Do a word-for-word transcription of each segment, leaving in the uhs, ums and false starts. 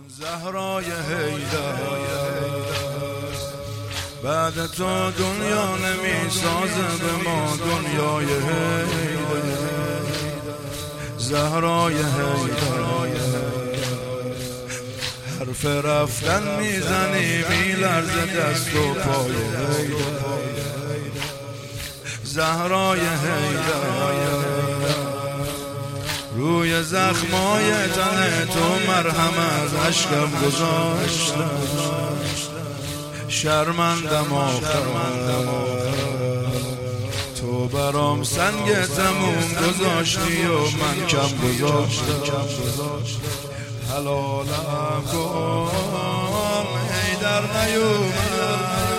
زهرای حیدر بعد تو دنیا نمی سازه به ما دنیای حیدر. زهرای حیدر حرف رفتن میزنی میلرزه دست و پای حیدر. زهرای حیدر روی زخمای تن تو مرهم از عشقم گذاشتم. شرمندم آخر تو برام سنگ تموم گذاشتی و من کم گذاشتم. حلالم کن حیدر نیومد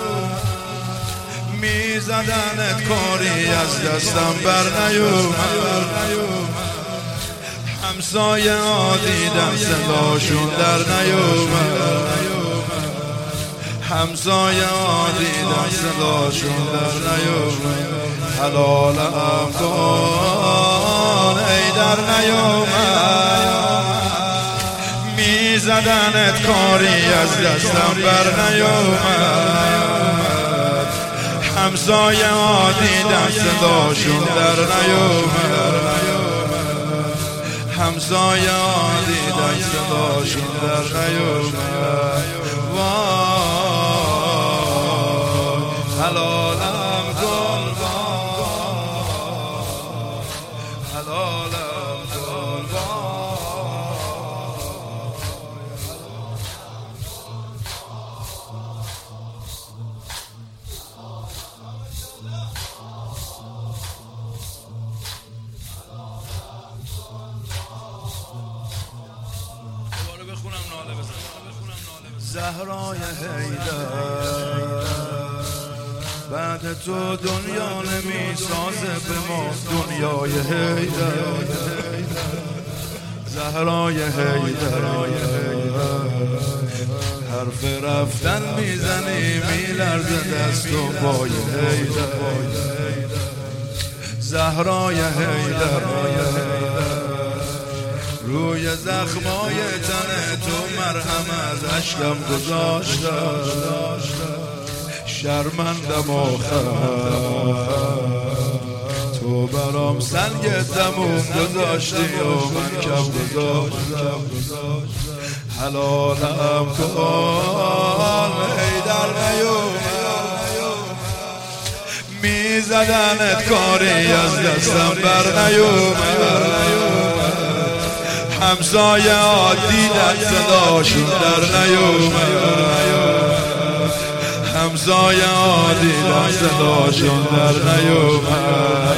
میزدنت کاری از دستم بر نیومد. همسایه ها دیدم صداشون در نیومد. همسایه ها دیدم صداشون در نیومد. حلالم کن حیدر نیومد میزدنت کاری از دستم بر نیومد. همسایه ها دیدم صداشون در نیومد. همسایه ها دیدن صداشون در نیومد. وای حلالم کن حلالم کن. زهرای حیدر بعد تو دنیا نمی سازه به ما دنیای حیدر. زهرای حیدر حرف رفتن میزنی میلرزه دست و پای حیدر. زهرای حیدر روی زخمای تن تو مرهم از عشقم گذاشتم. شرمندم آخر تو برام سنگ تموم گذاشتی و من کم گذاشتم. حلالم کن حیدر نیومد میزدنت کاری از دستم بر نیومد. همسایه ها دیدن صداشون در نیومد. همسایه ها دیدن صداشون در نیومد.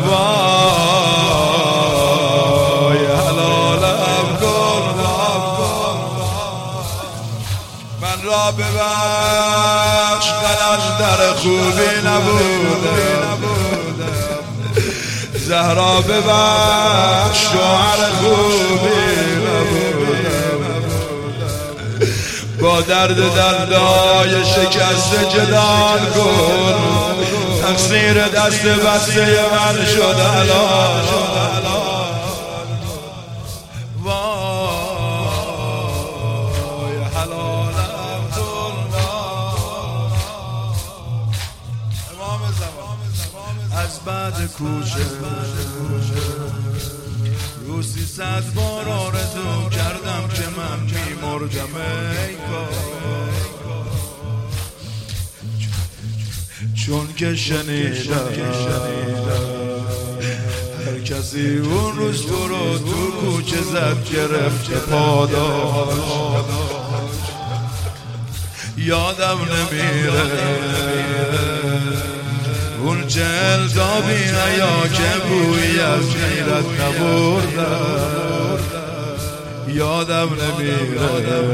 وای حلالم کن من را ببخش قلندر خوبی نبودم. زهرا ببخش شوهر خوبی نبودم. با درد دردای شکست جدال کن تقصیر دست بسته من شد الان. وای حلالم کن امام زمان از بعد کوچه روزی صد بار آرزو کردم که من میمردم ای کاش. چون که شنیدم هر کسی اون روز تو رو تو کوچه زد گرفت پاداش. یادم نمیره اون جلدابی حیا که بویی از غیرت نبردم. یادم نمیره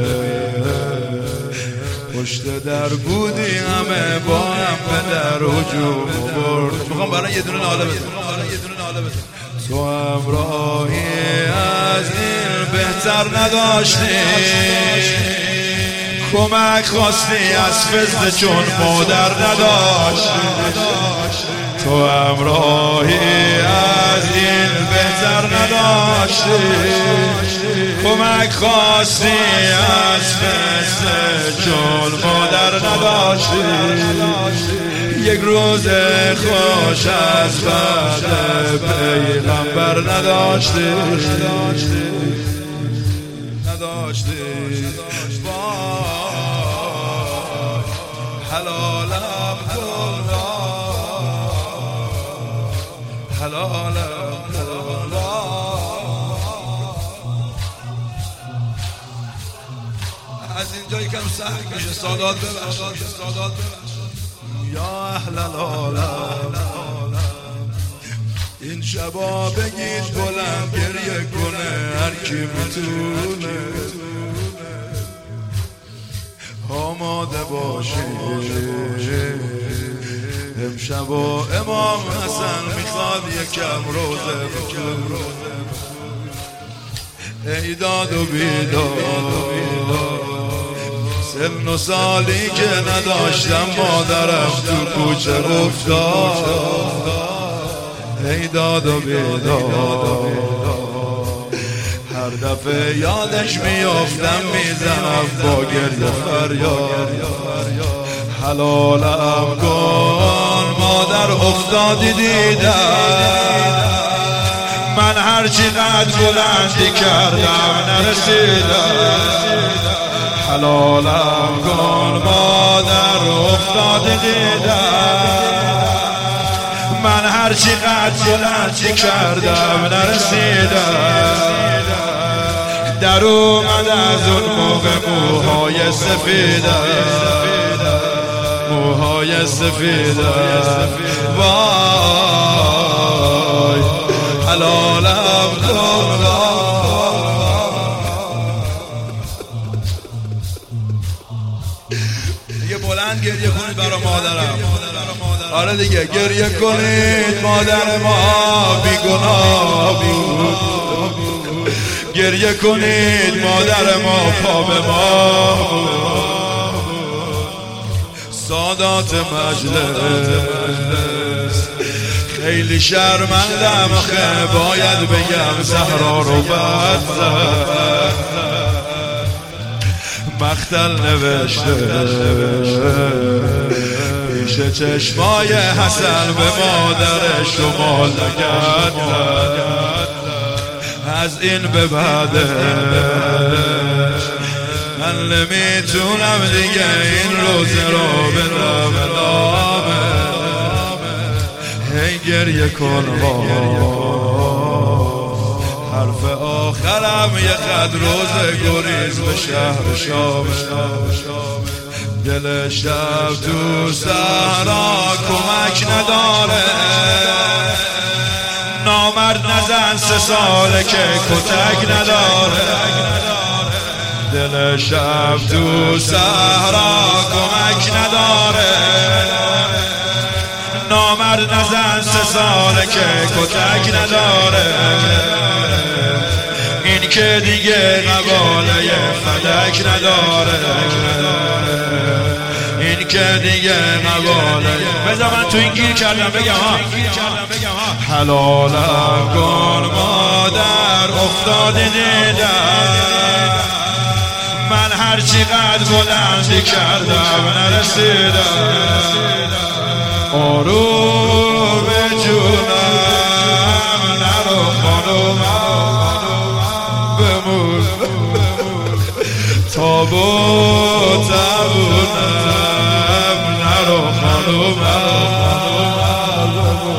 پشت در بودی همه با هم به در هجوم برد. میخوام برای یه دونه ناله بزنم. تو همراهی از این بهتر نداشتی. کمک خواستی از فضل چون مادر نداشتی. تو همراهی از این بهتر نداشتی، کمک خواستی از قصه چون مادر نداشتی، یک روز خوش از بعد پیغمبر نداشتی نداشتی حلالم کن حلالم کن. از اینجا یکم سخت میشه، سادات ببخشید سادات ببخشید. یا اهل العالم این شبا بگید بلند گریه کنه هر کی میتونه، آماده باشید امشبا امام حسن میخواد یکم روزه بکنه، ای داد و بیداد سن و سالی که نداشتم مادرم تو کوچه افتاد، ای داد و بیداد هر دفعه یادش میافتم میزنم با گریه فریاد، حلالم کن مادر افتادی دیدم، من هرچی قد بلندی کردم نرسیدم، حلالم کن مادر افتادی دیدم، من هرچی قد بلندی کردم نرسیدم، در اومد از اون موقع موهای سفیدم موهای سفیدم، وای حلالم کن. دیگه بلند گریه کنید برای مادرم، آره دیگه گریه کنید مادر ما بیگناه بود، گریه کنید مادر ما پا به ما بود، سادات مجلس خیلی شرمندم آخه باید بگم زهرا رو بد زد، مقتل نوشته پیش چشمای حسن به مادرش شمال نگرد، از این به بعدش من نمیتونم دیگه این روزه رو بدم ادامه، هی گریه کن حرف آخرم یه قد روزه گریز به شهر شام، دل شب تو صحرا کمک نداره، نامرد نزن سه ساله که کتک نداره، دل شب تو صحرا کمک نداره، نامرد نزن سه ساله که کتک نداره، این که دیگه قباله فدک نداره، این که دیگه قباله. بذار من تو این گیر کردم بگم ها، حلالم کن مادر افتاده دیدم، من هرچی قد بلندی کردم نرسیدم، آروم جونم نرو خانومم بمون تابو تبونم نرو خانومم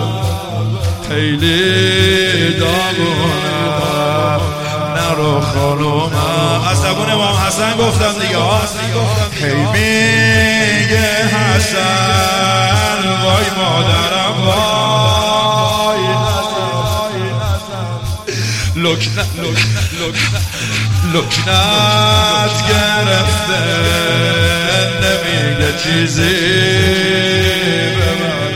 خیلی دامونم نرو خانومم. از زبون امام حسن گفتم دیگه ها، هی میگه حسن وای مادرم وای لکنت لکنت گرفته نمیگه چیزی به من،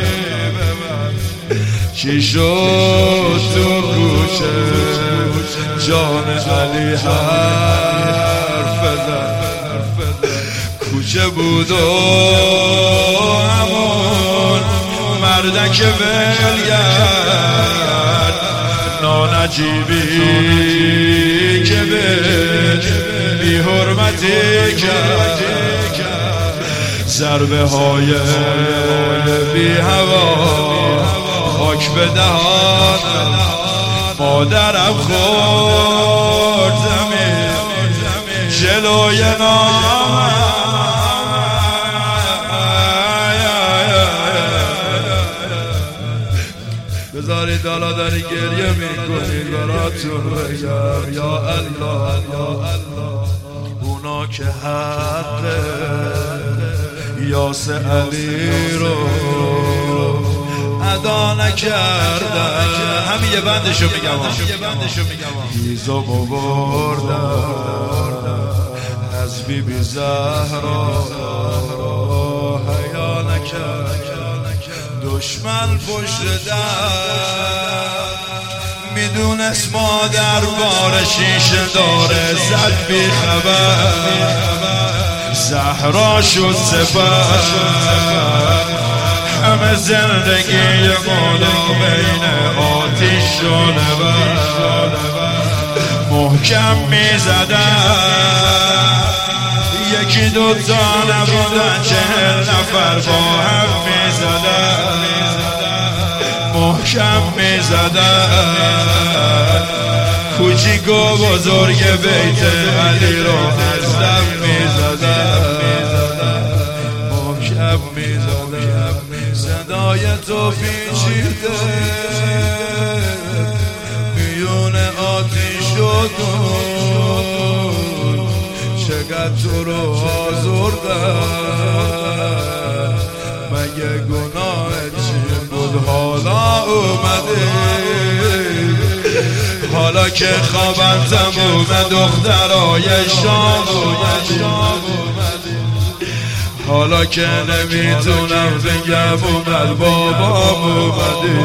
چی شد تو کوچه جان علی حرف زد، کوچه بود و همون اردک ولگرد نانجیبی که به بی حرمتی کرد ضربه های بی هوا خاک به دهانم مادرم خورد زمین جلوی نامم بذارید حالا داری گریه میکنید براتون بگم یا الله یا الله اونا که حق یاس علی رو ادا نکردن همین یه بندشو میگم هیزو بردن از بی بی زهرا حیا نکرد دشمن پشت در میدونست مادر بار شیشه داره زد بی خبر زهرا شد سپر همه زندگی مولو بین آتیش و نبر محکم میزدن یکی دوتا نبودن چهل نفر با هم میزدن محکم میزدن کوچیک و بزرگ بیت علی رو از دم میزدن محکم میزدن صدای تو پیچیده میون آتیش و دود چقدر تو رو آزردن مگه گناه چی بود حالا اومده حالا که خوابم تموم دخترای شام اومده حالا که نمیتونم بگم اومد بابام اومده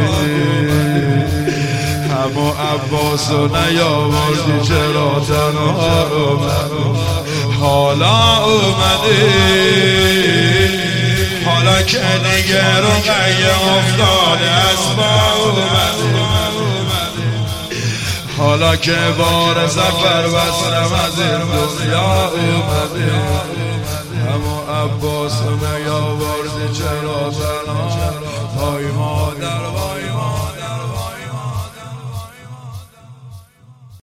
همو عباس و نیاوردی چرا تنها اومد حالا اومده حالا که دیگه رو قیه افتاده از با اومده حالا که بار زفر بستم از این دنیا اومده همو عباس و نیاورده چرا تنها